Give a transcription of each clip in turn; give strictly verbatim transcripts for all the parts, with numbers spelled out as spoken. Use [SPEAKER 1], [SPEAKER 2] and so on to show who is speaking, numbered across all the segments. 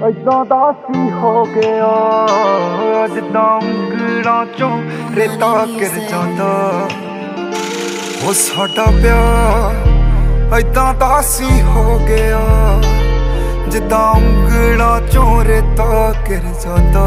[SPEAKER 1] ऐदां दा सी हो गया जिद्दां ਉਂਗਲਾਂ चों रेता गिर जांदा ओ साडा प्यार ऐदां दा सी हो गया जिद्दां ਉਂਗਲਾਂ चों रेता गिर जांदा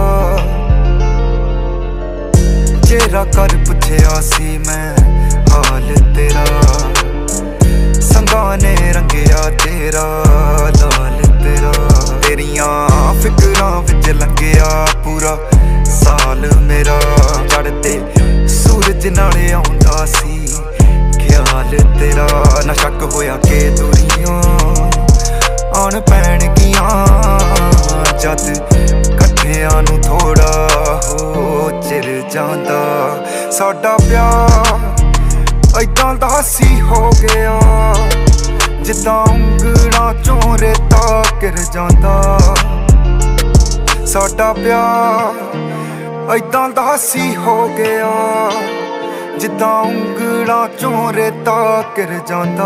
[SPEAKER 1] चेहरा कर पुछया सी मैं हाल तेरा संगा ने रंगया तेरा लाल तेरा तेरियां फिकरां विच लंघिया पूरा साल मेरा चढ़ते सूरज नाले आउंदा सी ख्याल तेरा ना शक होया के दूरियां आन पैणगियां जद कट्ठियां नूं थोड़ा हो चिर जांदा साडा प्यार ऐदां दा सी हो गया जिद्दां ਉਂਗਲਾਂ चों रेता गिर जांदा साडा प्यार ऐदां दा सी हो गया जिद्दां ਉਂਗਲਾਂ चों रेता गिर जांदा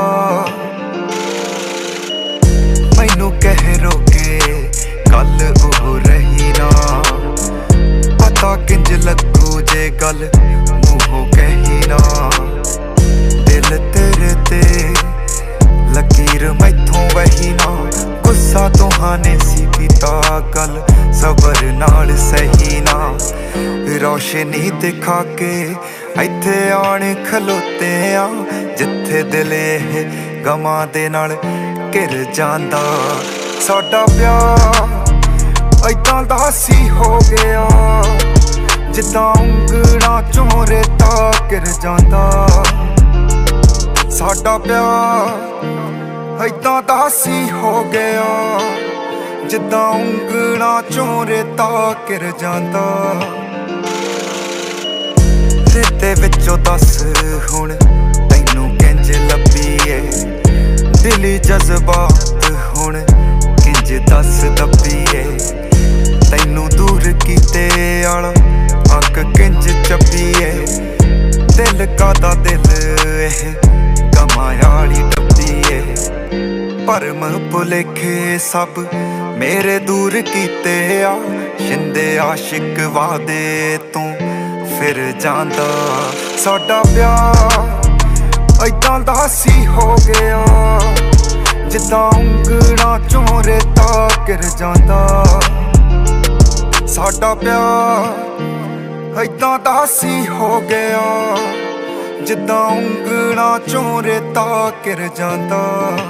[SPEAKER 1] मैनू कह रोके गल ओह रही ना पता किंज लगू जे गल मूंहों कही ना दिल तेरे ते लकीर मैथों वही ना गुस्सा तुहाने सी कीता गल सबर नाल सही ना रोशनी दिखा के इत्थे आण खलोते आ जिथे दिल गमां दे नाल घिर जांदा साडा प्यार ऐदां दा सी हो गया जिद्दां ਉਂਗਲਾਂ चों रेता गिर जांदा साडा प्यार ऐदां दा सी हो गया जिद्दां ਉਂਗਲਾਂ चों रेता गिर जांदा रेते विचों दस हुण तैनू किंज लभीए दिली जज्बात हुण किंज दस दबीए तैनू दूर कीते आला अग किंज चबीए दिल कादा दिल एह कमायाली डब्बीए भरम भुलेखे सब मेरे दूर कीते आ शिंदे आशिक वादे तू फिर जांदा साडा प्यार ऐदां दा सी हो गया जिद्दां ਉਂਗਲਾਂ चों रेता गिर जांदा साडा प्यार ऐदां दा सी हो गया जिद्दां ਉਂਗਲਾਂ चों रेता गिर जांदा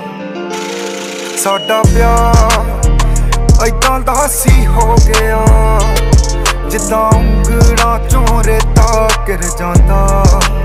[SPEAKER 1] साडा प्यार ऐदां दा सी हो गया जिद्दां ਉਂਗਲਾਂ चों रेता गिर जांदा।